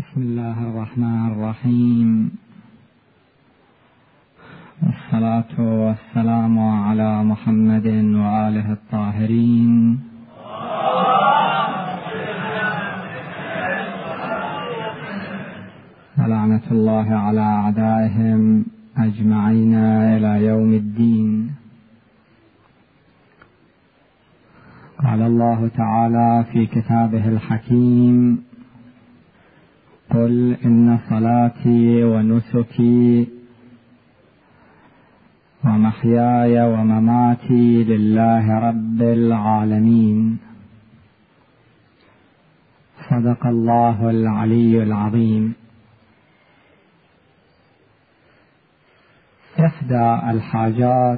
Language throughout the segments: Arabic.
بسم الله الرحمن الرحيم، والصلاة والسلام على محمد وآله الطاهرين، ولعنة الله على أعدائهم أجمعين إلى يوم الدين. قال الله تعالى في كتابه الحكيم: قل إن صلاتي ونسكي ومحياي ومماتي لله رب العالمين. صدق الله العلي العظيم. إحدى الحاجات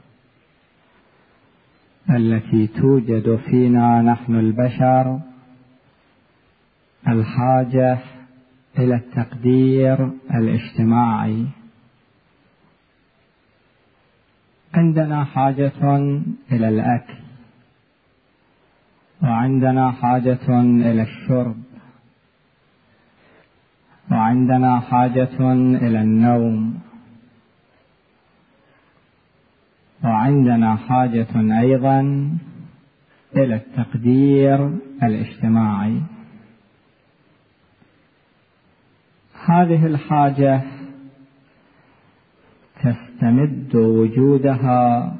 التي توجد فينا نحن البشر الحاجة إلى التقدير الاجتماعي. عندنا حاجة إلى الأكل، وعندنا حاجة إلى الشرب، وعندنا حاجة إلى النوم، وعندنا حاجة أيضا إلى التقدير الاجتماعي. هذه الحاجة تستمد وجودها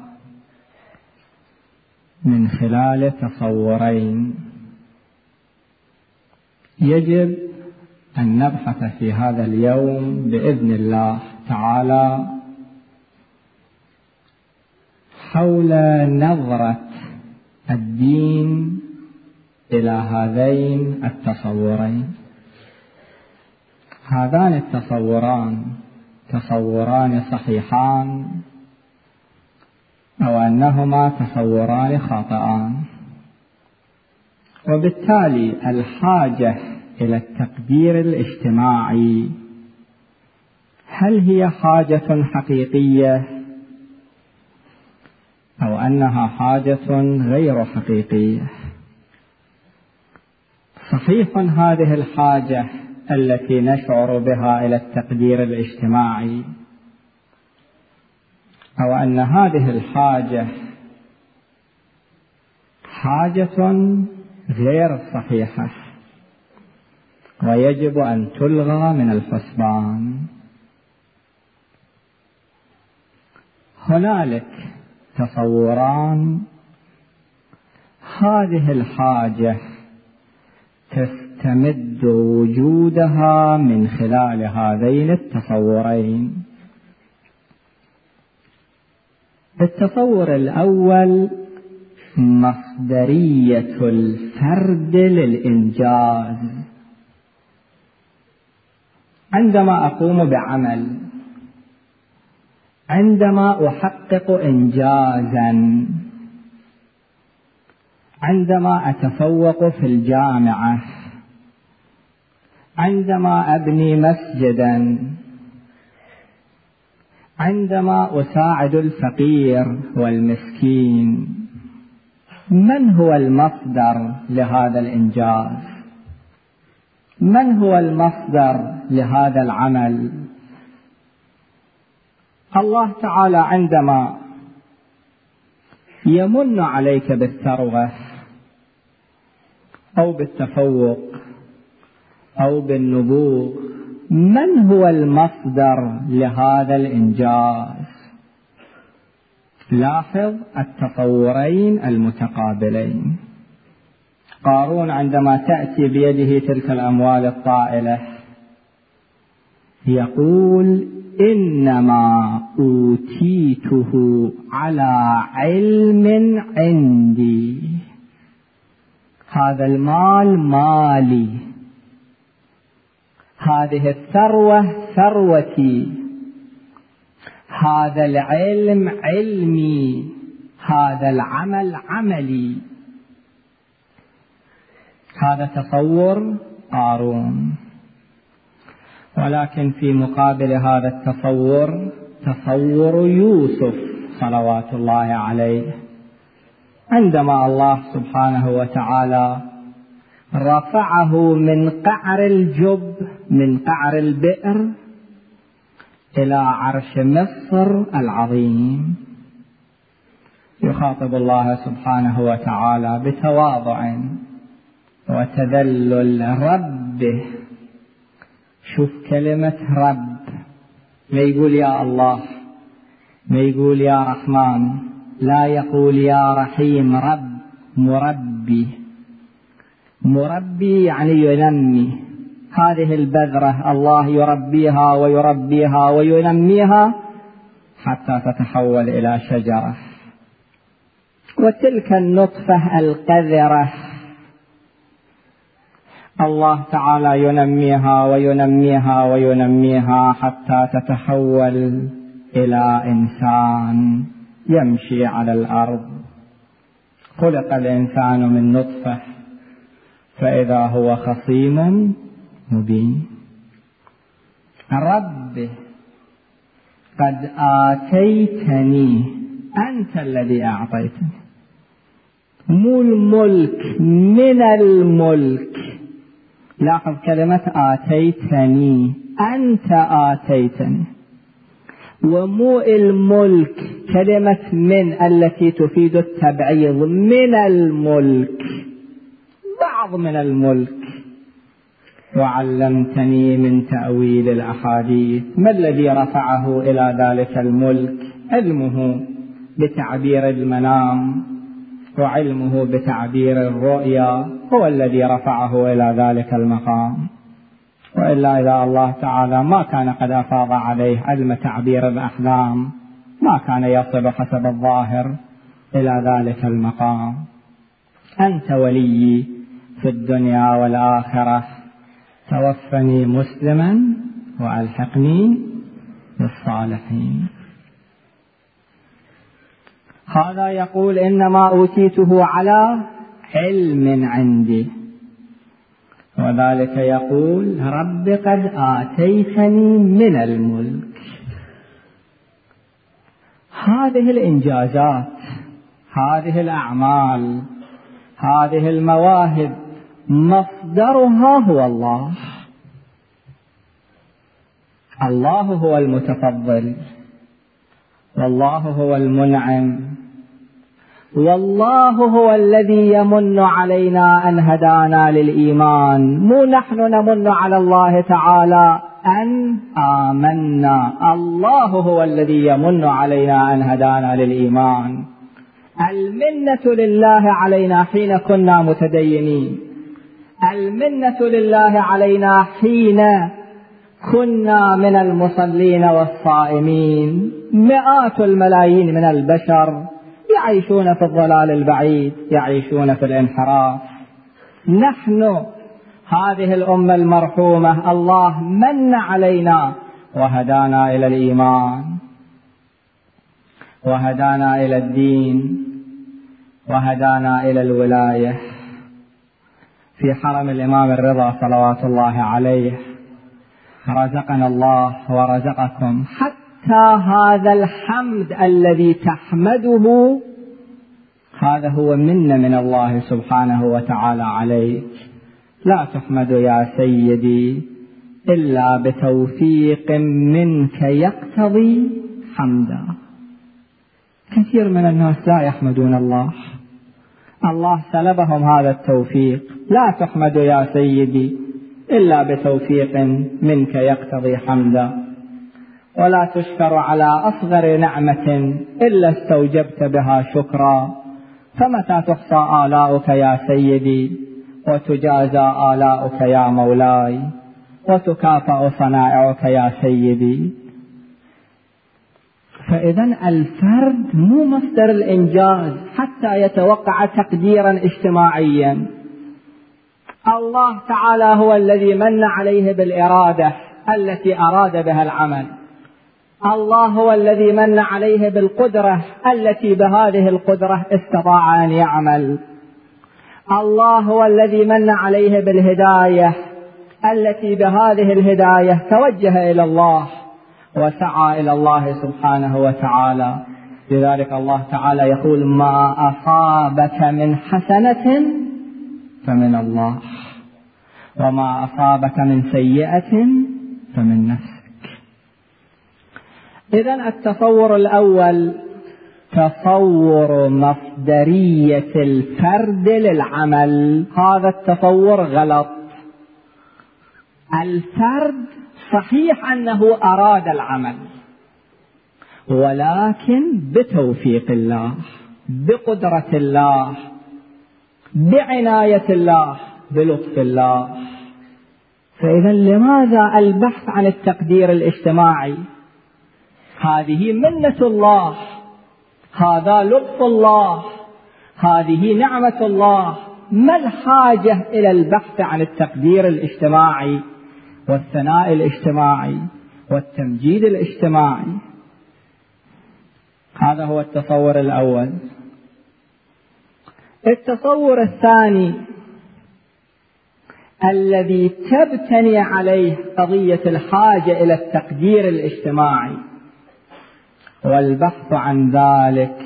من خلال تصورين يجب أن نبحث في هذا اليوم بإذن الله تعالى حول نظرة الدين إلى هذين التصورين. هذان التصوران تصوران صحيحان أو أنهما تصوران خاطئان، وبالتالي الحاجة إلى التقدير الاجتماعي هل هي حاجة حقيقية أو أنها حاجة غير حقيقية؟ صحيح هذه الحاجة التي نشعر بها إلى التقدير الاجتماعي، أو أن هذه الحاجة حاجة غير صحيحة ويجب أن تلغى من الحسبان. هنالك تصوران هذه الحاجة تستمد وجودها من خلال هذين التصورين. التصور الأول مصدرية الفرد للإنجاز. عندما أقوم بعمل، عندما أحقق إنجازا، عندما أتفوق في الجامعة، عندما أبني مسجدا، عندما أساعد الفقير والمسكين، من هو المصدر لهذا الإنجاز؟ من هو المصدر لهذا العمل؟ الله تعالى عندما يمن عليك بالثروة أو بالتفوق أو بالنبوغ، من هو المصدر لهذا الإنجاز؟ لاحظ التصورين المتقابلين. قارون عندما تأتي بيده تلك الأموال الطائلة يقول: إنما أوتيته على علم عندي. هذا المال مالي، هذه الثروة ثروتي، هذا العلم علمي، هذا العمل عملي. هذا تصور قارون. ولكن في مقابل هذا التصور تصور يوسف صلوات الله عليه، عندما الله سبحانه وتعالى رفعه من قعر الجب من قعر البئر إلى عرش مصر العظيم. يخاطب الله سبحانه وتعالى بتواضع وتذلل ربه. شوف كلمة رب، ما يقول يا الله، ما يقول يا رحمن، لا يقول يا رحيم، رب مربي. مربي يعني ينمي. هذه البذرة الله يربيها ويربيها وينميها حتى تتحول إلى شجرة. وتلك النطفة القذرة الله تعالى ينميها وينميها وينميها حتى تتحول إلى إنسان يمشي على الأرض. خلق الإنسان من نطفة فإذا هو خصيم مبين. رب قد آتيتني، أنت الذي أعطيتني، مو الملك، من الملك. لاحظ كلمة آتيتني، أنت آتيتني، ومو الملك كلمة من التي تفيد التبعيض، من الملك، بعض من الملك. وعلمتني من تأويل الأحاديث. ما الذي رفعه إلى ذلك الملك؟ علمه بتعبير المنام وعلمه بتعبير الرؤيا هو الذي رفعه إلى ذلك المقام. وإلا إذا الله تعالى ما كان قد أفاض عليه علم تعبير الأحلام ما كان يصل حسب الظاهر إلى ذلك المقام. أنت ولي في الدنيا والآخرة، توفني مسلما وألحقني بالصالحين. هذا يقول إنما أوتيته على علم عندي، وذلك يقول رب قد آتيتني من الملك. هذه الإنجازات، هذه الأعمال، هذه المواهب مصدرها هو الله. الله هو المتفضل، والله هو المنعم، والله هو الذي يمن علينا أن هدانا للإيمان. مو نحن نمن على الله تعالى أن آمنا، الله هو الذي يمن علينا أن هدانا للإيمان. المنة لله علينا حين كنا متدينين، المنة لله علينا حين كنا من المصلين والصائمين. مئات الملايين من البشر يعيشون في الضلال البعيد، يعيشون في الانحراف. نحن هذه الأمة المرحومة الله من علينا وهدانا إلى الإيمان، وهدانا إلى الدين، وهدانا إلى الولاية. في حرم الإمام الرضا صلوات الله عليه رزقنا الله ورزقكم حتى هذا الحمد الذي تحمده، هذا هو منة من الله سبحانه وتعالى عليك. لا تحمد يا سيدي إلا بتوفيق منك يقتضي حمدا. كثير من الناس لا يحمدون الله، الله سلبهم هذا التوفيق. لا تحمد يا سيدي إلا بتوفيق منك يقتضي حمدا، ولا تشكر على أصغر نعمة إلا استوجبت بها شكرا. فمتى تحصى آلاؤك يا سيدي وتجازى آلاؤك يا مولاي وتكافأ صنائعك يا سيدي؟ فإذا الفرد مو مصدر الإنجاز حتى يتوقع تقديرا اجتماعيا. الله تعالى هو الذي من عليه بالإرادة التي أراد بها العمل. الله هو الذي من عليه بالقدرة التي بهذه القدرة استطاع أن يعمل. الله هو الذي من عليه بالهداية التي بهذه الهداية توجه إلى الله وسعى إلى الله سبحانه وتعالى. لذلك الله تعالى يقول ما أصابك من حسنة فمن الله، وما أصابك من سيئة فمن نفسك. إذن التصور الأول تصور مصدرية الفرد للعمل، هذا التصور غلط. الفرد صحيح أنه أراد العمل، ولكن بتوفيق الله، بقدرة الله، بعناية الله، بلطف الله. فإذا لماذا البحث عن التقدير الاجتماعي؟ هذه منة الله، هذا لطف الله، هذه نعمة الله. ما الحاجة إلى البحث عن التقدير الاجتماعي والثناء الاجتماعي والتمجيد الاجتماعي؟ هذا هو التصور الأول. التصور الثاني الذي تبتني عليه قضية الحاجة إلى التقدير الاجتماعي والبحث عن ذلك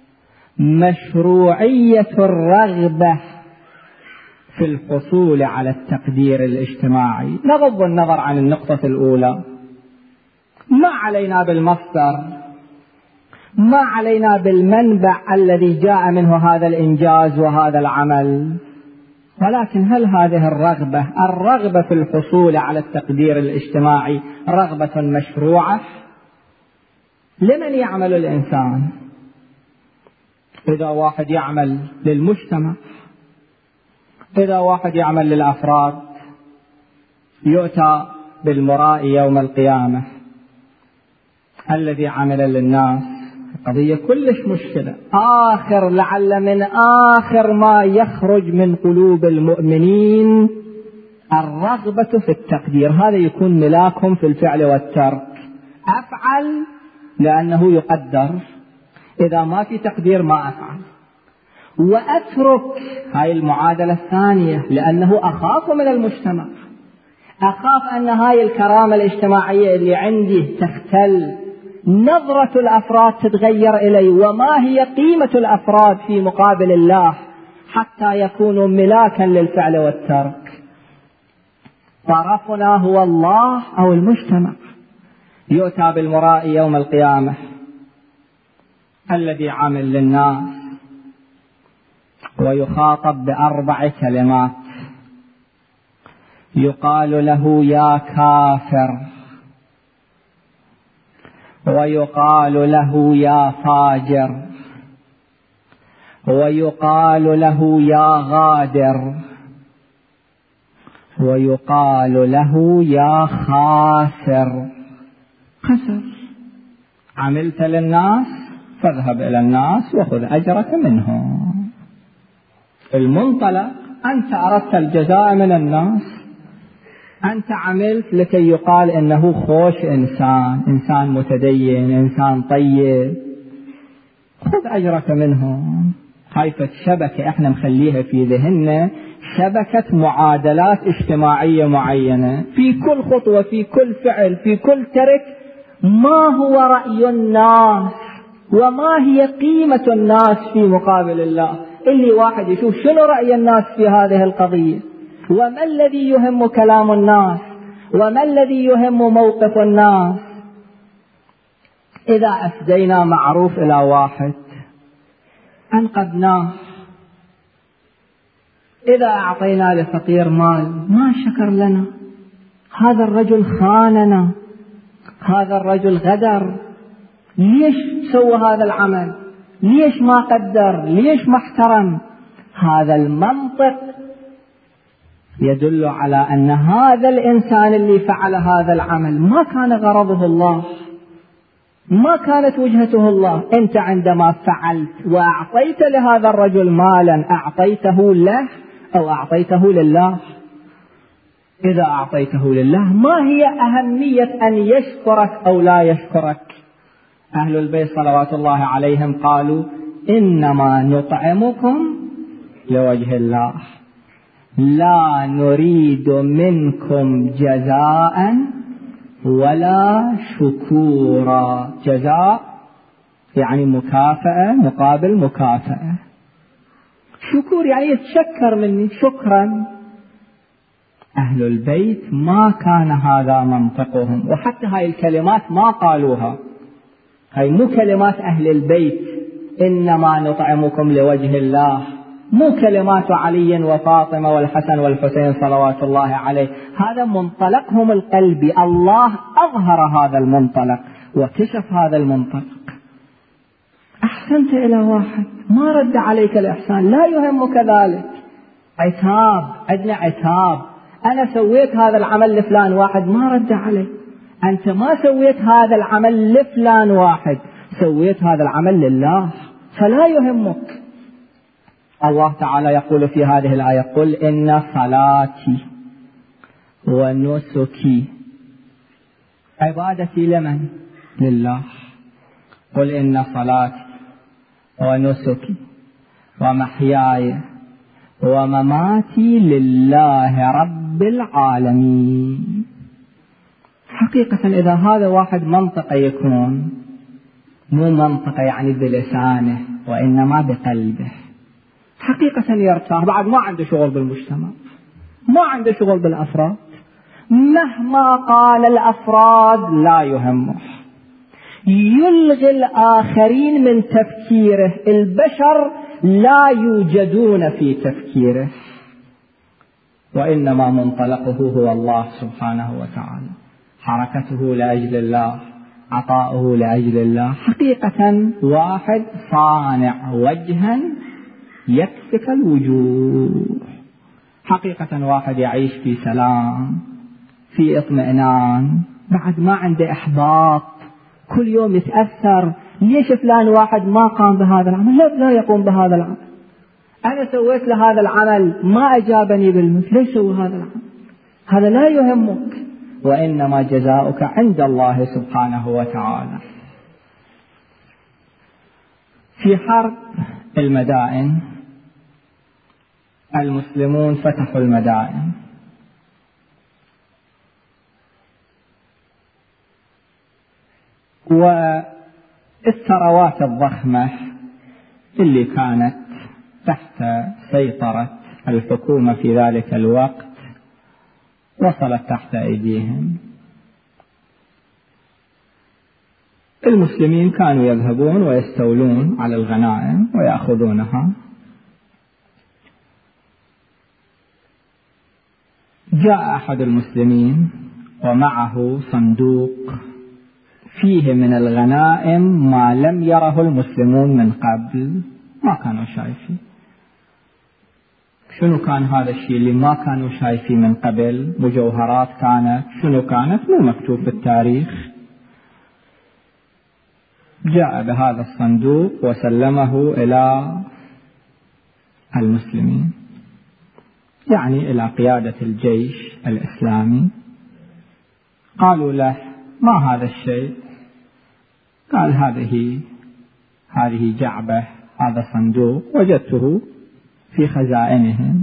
مشروعية الرغبة في الحصول على التقدير الاجتماعي. نغض النظر عن النقطة الأولى، ما علينا بالمصدر، ما علينا بالمنبع الذي جاء منه هذا الإنجاز وهذا العمل، ولكن هل هذه الرغبة في الحصول على التقدير الاجتماعي رغبة مشروعة؟ لمن يعمل الإنسان؟ إذا واحد يعمل للمجتمع، إذا واحد يعمل للأفراد، يؤتى بالمرائي يوم القيامة. الذي عمل للناس قضية كلش مشكلة. لعل من آخر ما يخرج من قلوب المؤمنين الرغبة في التقدير. هذا يكون ملاكهم في الفعل والترك. أفعل لأنه يقدر، إذا ما في تقدير ما أفعل. وأترك، هاي المعادلة الثانية، لأنه أخاف من المجتمع، أخاف أن هاي الكرامة الاجتماعية اللي عندي تختل، نظرة الأفراد تتغير إلي، وما هي قيمة الأفراد في مقابل الله حتى يكونوا ملاكا للفعل والترك. طرفنا هو الله أو المجتمع. يؤتى بالمرائي يوم القيامة الذي عمل للناس ويخاطب ب4 كلمات. يقال له يا كافر، ويقال له يا فاجر، ويقال له يا غادر، ويقال له يا خاسر. خسر. عملت للناس فاذهب إلى الناس وخذ أجرك منهم. المنطلق أنت أردت الجزاء من الناس، أنت عملت لكي يقال إنه خوش إنسان متدين، إنسان طيب، خذ أجرك منهم. هاي شبكة احنا مخليها في ذهننا، شبكة معادلات اجتماعية معينة. في كل خطوة، في كل فعل، في كل ترك، ما هو رأي الناس وما هي قيمة الناس في مقابل الله. اللي واحد يشوف شنو رأي الناس في هذه القضية، وما الذي يهم كلام الناس، وما الذي يهم موقف الناس. إذا أسدينا معروف إلى واحد أنقذناه، إذا أعطينا لفقير مال ما شكر لنا، هذا الرجل خاننا، هذا الرجل غدر. ليش سوى هذا العمل؟ ليش ما قدر؟ ليش ما احترم؟ هذا المنطق يدل على أن هذا الإنسان اللي فعل هذا العمل ما كان غرضه الله، ما كانت وجهته الله. أنت عندما فعلت وأعطيت لهذا الرجل مالا، أعطيته له أو أعطيته لله؟ إذا أعطيته لله ما هي أهمية أن يشكرك أو لا يشكرك؟ أهل البيت صلوات الله عليهم قالوا إنما نطعمكم لوجه الله لا نريد منكم جزاء ولا شكورا. جزاء يعني مكافأة مقابل مكافأة، شكور يعني يتشكر مني شكرا. أهل البيت ما كان هذا منطقهم، وحتى هاي الكلمات ما قالوها. هاي مو كلمات أهل البيت، إنما نطعمكم لوجه الله، مو كلمات علي وفاطمة والحسن والحسين صلوات الله عليه. هذا منطلقهم القلبي، الله أظهر هذا المنطلق وكشف هذا المنطلق. أحسنت إلى واحد ما رد عليك الإحسان، لا يهمك ذلك. عتاب، عندنا عتاب، أنا سويت هذا العمل لفلان واحد ما رد علي. أنت ما سويت هذا العمل لفلان واحد، سويت هذا العمل لله، فلا يهمك. الله تعالى يقول في هذه الآية: قل إن صلاتي ونسكي. عبادتي لمن؟ لله. قل إن صلاتي ونسكي ومحياي ومماتي لله رب العالمين. حقيقة إذا هذا واحد منطقة يكون، مو منطقة يعني بلسانه وإنما بقلبه، حقيقة يرتاح، بعد ما عنده شغل بالمجتمع، ما عنده شغل بالأفراد، مهما قال الأفراد لا يهمه، يلغي الآخرين من تفكيره، البشر لا يوجدون في تفكيره، وإنما منطلقه هو الله سبحانه وتعالى، حركته لأجل الله، عطاؤه لأجل الله. حقيقة واحد صانع وجها يكسك الوجوه، حقيقة واحد يعيش في سلام، في اطمئنان، بعد ما عنده إحباط، كل يوم يتأثر. ليش فلان واحد ما قام بهذا العمل؟ لا يقوم بهذا العمل. أنا سويت له هذا العمل ما أجابني بالمثل، ليش سوى هذا العمل؟ هذا لا يهمك، وإنما جزاؤك عند الله سبحانه وتعالى. في حرب المدائن المسلمون فتحوا المدائن، والثروات الضخمة اللي كانت تحت سيطرة الحكومة في ذلك الوقت وصلت تحت أيديهم. المسلمين كانوا يذهبون ويستولون على الغنائم ويأخذونها. جاء أحد المسلمين ومعه صندوق فيه من الغنائم ما لم يره المسلمون من قبل، ما كانوا شايفين. شنو كان هذا الشيء اللي ما كانوا شايفين من قبل؟ مجوهرات كانت، شنو كانت؟ مو مكتوب في التاريخ. جاء بهذا الصندوق وسلمه إلى المسلمين، يعني إلى قيادة الجيش الإسلامي. قالوا له: ما هذا الشيء؟ قال: هذه جعبة، هذا صندوق وجدته في خزائنهم.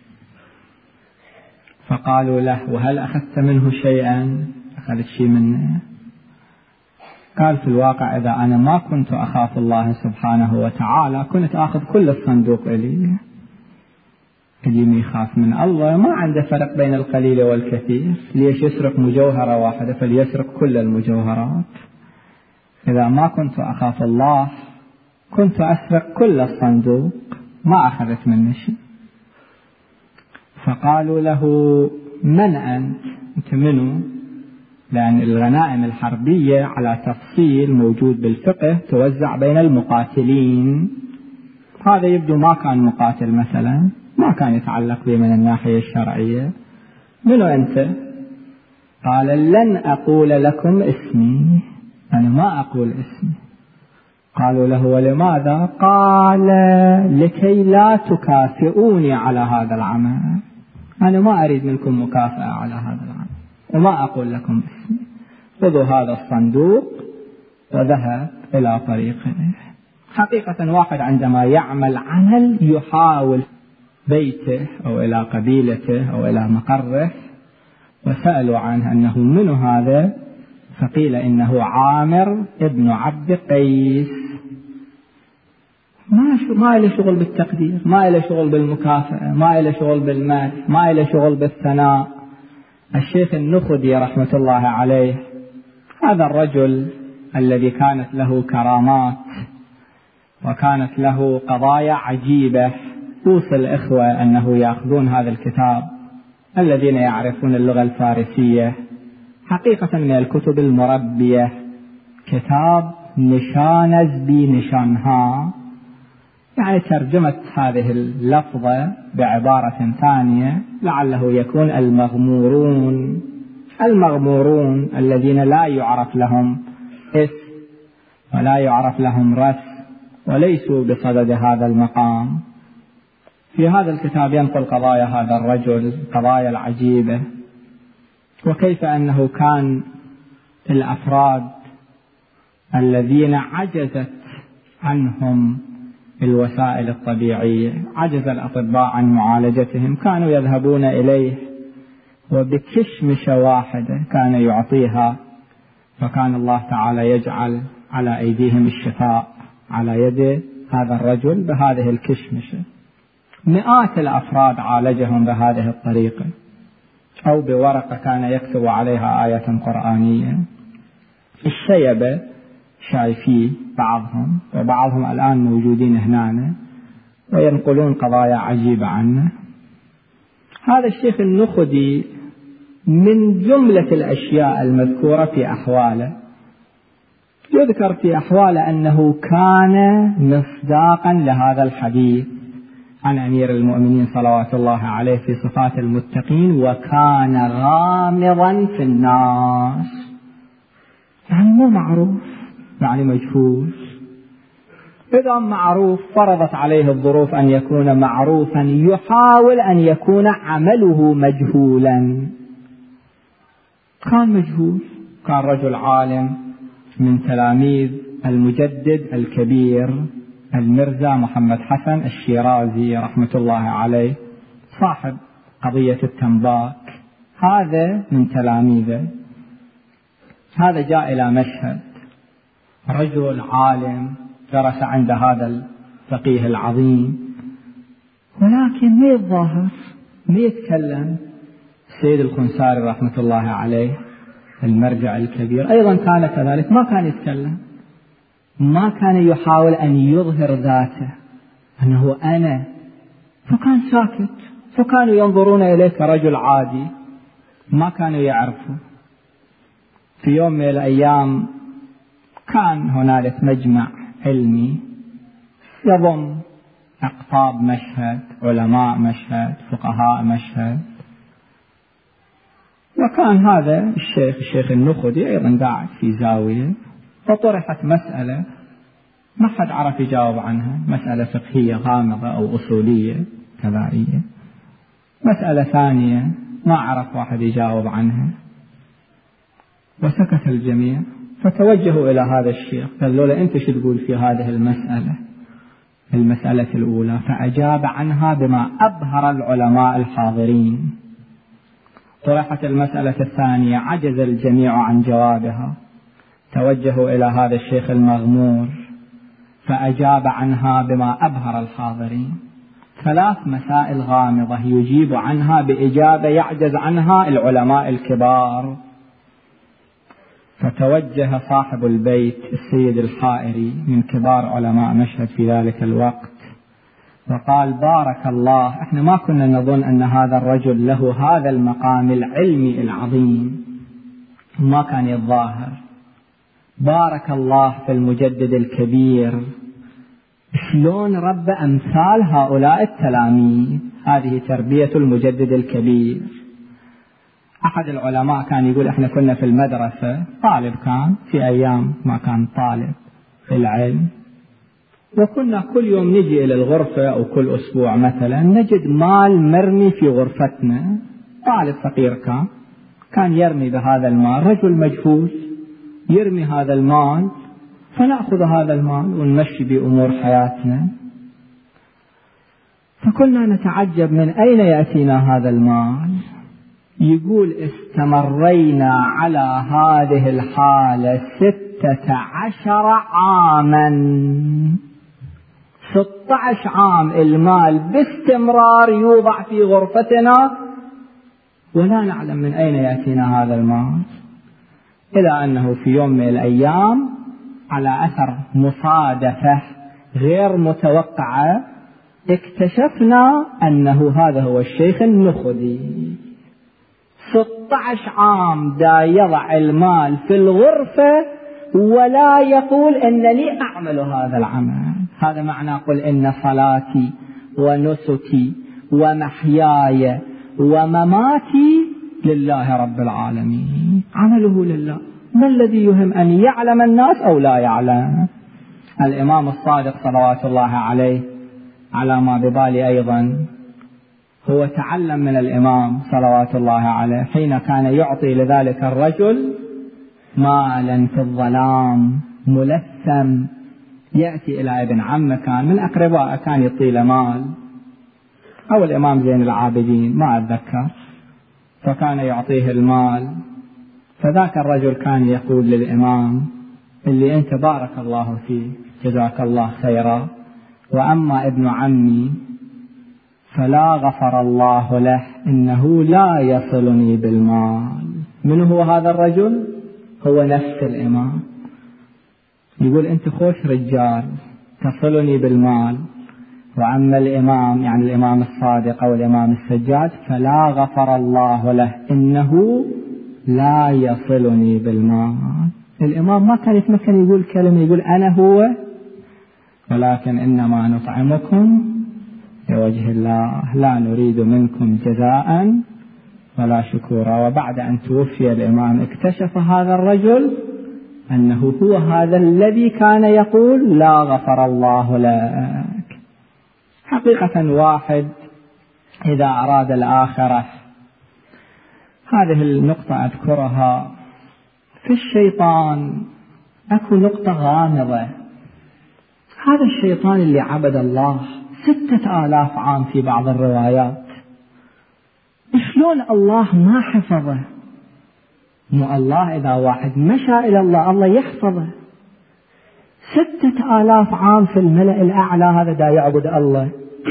فقالوا له: وهل أخذت منه شيئا؟ أخذت شيء منه؟ قال: في الواقع إذا أنا ما كنت أخاف الله سبحانه وتعالى كنت أخذ كل الصندوق إلي. اللي يخاف من الله ما عنده فرق بين القليل والكثير، ليش يسرق مجوهرة واحدة فليسرق كل المجوهرات؟ إذا ما كنت أخاف الله كنت أسرق كل الصندوق، ما أخذت منه شيء. فقالوا له: من أنت منو؟ لأن الغنائم الحربية على تفصيل موجود بالفقه توزع بين المقاتلين. هذا يبدو ما كان مقاتل مثلا، ما كان يتعلق به من الناحية الشرعية. منو أنت؟ قال: لن أقول لكم اسمي، أنا ما أقول اسمي. قالوا له: ولماذا؟ قال: لكي لا تكافئوني على هذا العمل، أنا ما أريد منكم مكافأة على هذا العمل وما أقول لكم اسمي. خذوا هذا الصندوق وذهب إلى طريقه. حقيقة واحد عندما يعمل عمل يحاول بيته أو إلى قبيلته أو إلى مقره، وسألوا عنه أنه من هذا؟ فقيل إنه عامر ابن عبد قيس. ما إله شغل بالتقدير، ما إله شغل بالمكافأة، ما إله شغل بالمال، ما إله شغل بالثناء، الشيخ النخدي رحمة الله عليه، هذا الرجل الذي كانت له كرامات وكانت له قضايا عجيبة، يوصي الإخوة أنه يأخذون هذا الكتاب الذين يعرفون اللغة الفارسية، حقيقة من الكتب المربية، كتاب نشانز بنشانها، يعني ترجمة هذه اللفظة بعبارة ثانية لعله يكون المغمورون الذين لا يعرف لهم اسم ولا يعرف لهم رث وليسوا بصدد هذا المقام. في هذا الكتاب ينقل قضايا هذا الرجل، قضايا العجيبة، وكيف أنه كان الأفراد الذين عجزت عنهم الوسائل الطبيعية، عجز الأطباء عن معالجتهم، كانوا يذهبون إليه وبكشمشة واحدة كان يعطيها، فكان الله تعالى يجعل على أيديهم الشفاء على يد هذا الرجل بهذه الكشمشة. مئات الأفراد عالجهم بهذه الطريقة، أو بورقة كان يكتب عليها آية قرآنية. الشيبة شايفيه بعضهم، وبعضهم الآن موجودين هنا وينقلون قضايا عجيبة عنه. هذا الشيخ النخدي من جملة الأشياء المذكورة في أحواله، يذكر في أحواله أنه كان مصداقا لهذا الحديث عن أمير المؤمنين صلوات الله عليه في صفات المتقين، وكان غامضا في الناس، يعني مو معروف، يعني مجهول. إذا معروف فرضت عليه الظروف أن يكون معروفا، يحاول أن يكون عمله مجهولا. كان مجهول، كان رجل عالم من تلاميذ المجدد الكبير المرزا محمد حسن الشيرازي رحمة الله عليه، صاحب قضية التنباك، هذا من تلاميذه. هذا جاء إلى مشهد، رجل عالم درس عند هذا الفقيه العظيم، ولكن ما يتظاهر ما يتكلم. السيد الخنساري رحمة الله عليه المرجع الكبير أيضا كان كذلك، ما كان يتكلم، ما كان يحاول أن يظهر ذاته أنه أنا، فكان ساكت، فكانوا ينظرون إليه كرجل عادي، ما كانوا يعرفوا. في يوم من الأيام كان هنالك مجمع علمي يضم أقطاب مشهد، علماء مشهد، فقهاء مشهد، وكان هذا الشيخ النخدي أيضا قاعد في زاوية، فطرحت مسألة ما حد عرف يجاوب عنها، مسألة فقهية غامضة أو أصولية تبعية. مسألة ثانية ما عرف واحد يجاوب عنها، وسكت الجميع. فتوجهوا إلى هذا الشيخ، قالوا له أنت شو تقول في هذه المسألة الأولى؟ فأجاب عنها بما أبهر العلماء الحاضرين. طرحت المسألة الثانية، عجز الجميع عن جوابها، توجهوا إلى هذا الشيخ المغمور فأجاب عنها بما أبهر الحاضرين. 3 مسائل غامضة يجيب عنها بإجابة يعجز عنها العلماء الكبار. فتوجه صاحب البيت السيد الحائري من كبار علماء مشهد في ذلك الوقت وقال: بارك الله، احنا ما كنا نظن أن هذا الرجل له هذا المقام العلمي العظيم، ما كان يتظاهر. بارك الله في المجدد الكبير، شلون رب أمثال هؤلاء التلاميذ، هذه تربية المجدد الكبير. أحد العلماء كان يقول: احنا كنا في المدرسة، طالب كان في أيام ما كان طالب في العلم، وكنا كل يوم نجي إلى الغرفة أو كل أسبوع مثلا نجد مال مرمي في غرفتنا. طالب فقير كان يرمي بهذا المال، رجل مجهول يرمي هذا المال، فنأخذ هذا المال ونمشي بأمور حياتنا. فكنا نتعجب من أين يأتينا هذا المال. يقول: استمرينا على هذه الحالة 16 عاما، 16 عام المال باستمرار يوضع في غرفتنا ولا نعلم من أين يأتينا هذا المال، إلى أنه في يوم من الأيام على أثر مصادفة غير متوقعة اكتشفنا أنه هذا هو الشيخ النخدي. 16 عام دا يضع المال في الغرفة ولا يقول إنني أعمل هذا العمل. هذا معنى قل إن صلاتي ونسكي ومحياي ومماتي لله رب العالمين. عمله لله. ما الذي يهم أن يعلم الناس أو لا يعلم؟ الإمام الصادق صلوات الله عليه على ما ببالي أيضا هو تعلم من الإمام صلوات الله عليه حين كان يعطي لذلك الرجل مالا في الظلام ملثم. يأتي إلى ابن عمه كان من أقربائه كان يطيل مال، أو الإمام زين العابدين ما أتذكر، فكان يعطيه المال. فذاك الرجل كان يقول للإمام اللي أنت بارك الله فيه جزاك الله خيرا، وأما ابن عمي فلا غفر الله له إنه لا يصلني بالمال. من هو هذا الرجل؟ هو نفس الإمام. يقول أنت خوش رجال تصلني بالمال، وأما الإمام يعني الإمام الصادق أو الإمام السجاد فلا غفر الله له إنه لا يصلني بالمال. الإمام ما كان يتمكن يقول كلمة يقول أنا هو، ولكن إنما نطعمكم لوجه الله لا نريد منكم جزاء ولا شكورا. وبعد أن توفي الإمام اكتشف هذا الرجل أنه هو هذا الذي كان يقول لا غفر الله لك. حقيقة واحد إذا أراد الآخرة، هذه النقطة أذكرها، في الشيطان أكو نقطة غامضة. هذا الشيطان اللي عبد الله 6000 عام في بعض الروايات، شلون الله ما حفظه؟ مو الله إذا واحد مشى إلى الله الله يحفظه. 6000 عام في الملأ الأعلى هذا دا يعبد الله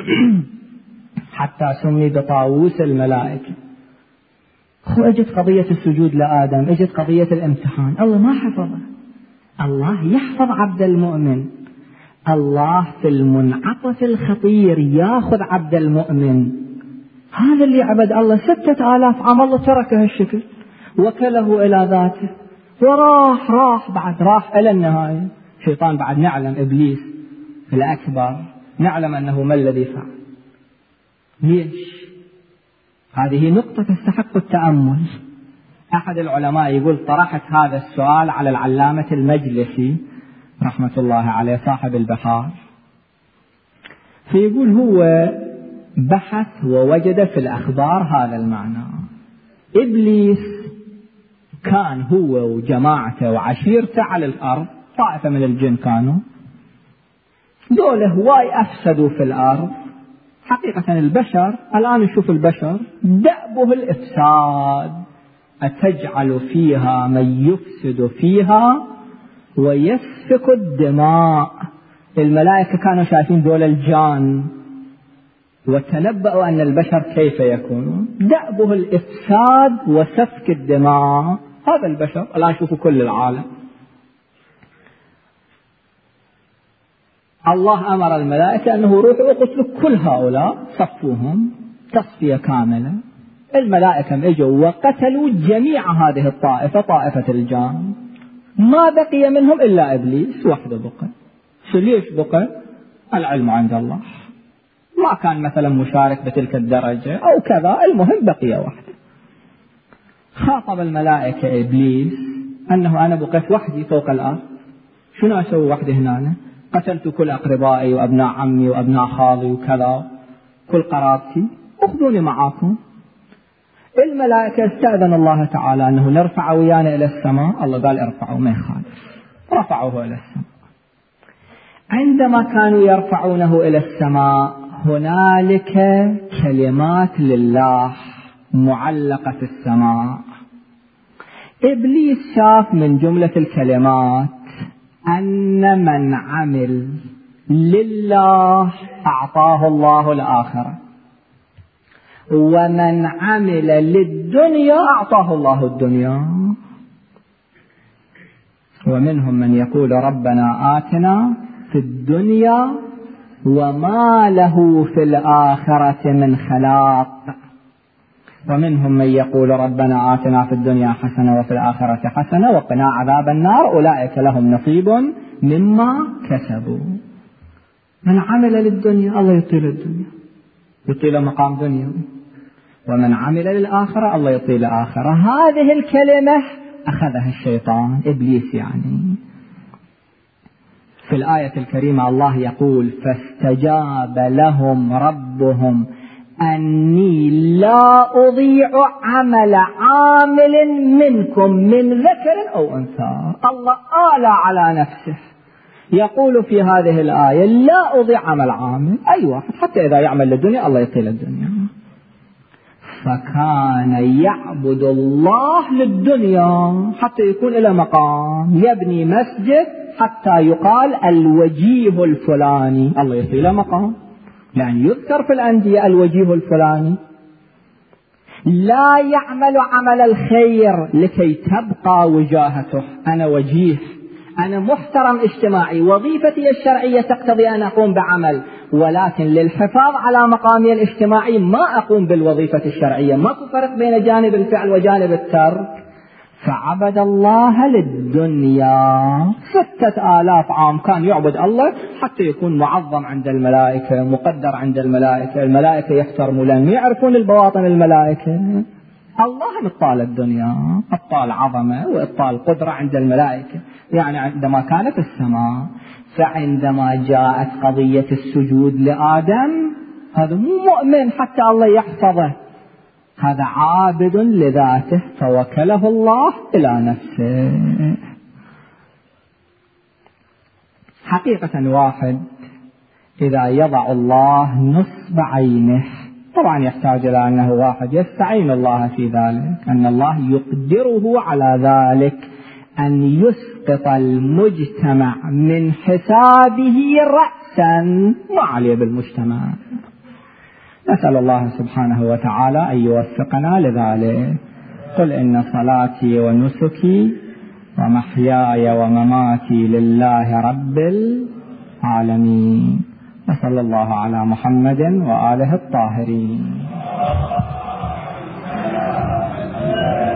حتى سمي بطاووس الملائكة. اجت قضية السجود لآدم، اجت قضية الامتحان، الله ما حفظه. الله يحفظ عبد المؤمن. الله في المنعطف الخطير ياخذ عبد المؤمن. هذا اللي عبد الله 6000 عام الله تركه هالشكل وكله إلى ذاته وراح بعد راح إلى النهاية. شيطان بعد نعلم إبليس الأكبر نعلم أنه ما الذي فعل. ليش؟ هذه نقطة تستحق التأمل. أحد العلماء يقول طرحت هذا السؤال على العلامة المجلسي رحمة الله عليه صاحب البحار، فيقول هو بحث ووجد في الأخبار هذا المعنى. إبليس كان هو وجماعته وعشيرته على الأرض، طائفة من الجن كانوا دول هواي أفسدوا في الأرض. حقيقة البشر الآن نشوف البشر دأبه الإفساد، أتجعل فيها من يفسد فيها ويسفك الدماء. الملائكة كانوا شايفين دول الجان وتنبأوا أن البشر كيف يكونون، دأبه الإفساد وسفك الدماء. هذا البشر الآن شوفوا كل العالم. الله أمر الملائكة أنه روحوا وقتلوا كل هؤلاء، صفوهم تصفية كاملة. الملائكة اجوا وقتلوا جميع هذه الطائفة، طائفة الجان، ما بقي منهم إلا إبليس وحده بقى. ليش بقى؟ العلم عند الله، ما كان مثلا مشارك بتلك الدرجة أو كذا، المهم بقي وحده. خاطب الملائكة إبليس أنه أنا بقيت وحدي فوق الأرض، شنو أسوي وحدي هنا؟ قتلت كل أقربائي وأبناء عمي وأبناء خالي وكذا، كل قرابتي، أخذوني معاكم. الملائكة استأذن الله تعالى أنه نرفع ويانا إلى السماء. الله قال ارفعوا ما يخالف، رفعوه إلى السماء. عندما كانوا يرفعونه إلى السماء هنالك كلمات لله معلقة في السماء. إبليس شاف من جملة الكلمات أن من عمل لله أعطاه الله الآخرة، ومن عمل للدنيا أعطاه الله الدنيا. ومنهم من يقول ربنا آتنا في الدنيا وما له في الآخرة من خلاق. ومنهم من يقول ربنا آتنا في الدنيا حسنة وفي الآخرة حسنة وقنا عذاب النار أولئك لهم نصيب مما كسبوا. من عمل للدنيا الله يطيل الدنيا، يطيل مقام دنيا، ومن عمل للآخرة الله يطيل آخرة. هذه الكلمة أخذها الشيطان إبليس يعني. في الآية الكريمة الله يقول فاستجاب لهم ربهم أني لا أضيع عمل عامل منكم من ذكر أو أنثى. الله آلى على نفسه يقول في هذه الآية لا أضيع عمل عامل، أي واحد حتى إذا يعمل للدنيا الله يطيل الدنيا. فكان يعبد الله للدنيا حتى يكون إلى مقام يبني مسجد حتى يقال الوجيه الفلاني، الله يطيل مقام، يعني يذكر في الأندية الوجيه الفلاني. لا يعمل عمل الخير لكي تبقى وجاهته، أنا وجيه، أنا محترم اجتماعي، وظيفتي الشرعية تقتضي أن أقوم بعمل، ولكن للحفاظ على مقامي الاجتماعي ما أقوم بالوظيفة الشرعية. ما فرق بين جانب الفعل وجانب الترك. فعبد الله للدنيا 6000 عام كان يعبد الله حتى يكون معظم عند الملائكة، مقدر عند الملائكة، الملائكة يحترموا لأن يعرفون البواطن الملائكة. الله ابطال الدنيا، ابطال عظمة وابطال قدرة عند الملائكة. يعني عندما كانت السماء، فعندما جاءت قضية السجود لآدم هذا مو مؤمن حتى الله يحفظه، هذا عابد لذاته فوكله الله إلى نفسه. حقيقة واحد إذا يضع الله نصب عينه، طبعا يحتاج إلى أنه واحد يستعين الله في ذلك، أن الله يقدره على ذلك، أن يسقط المجتمع من حسابه رأسا ما عليه بالمجتمع. نسأل الله سبحانه وتعالى أن يوفقنا لذلك. قل إن صلاتي ونسكي ومحياي ومماتي لله رب العالمين. وصلى الله على محمد وآله الطاهرين.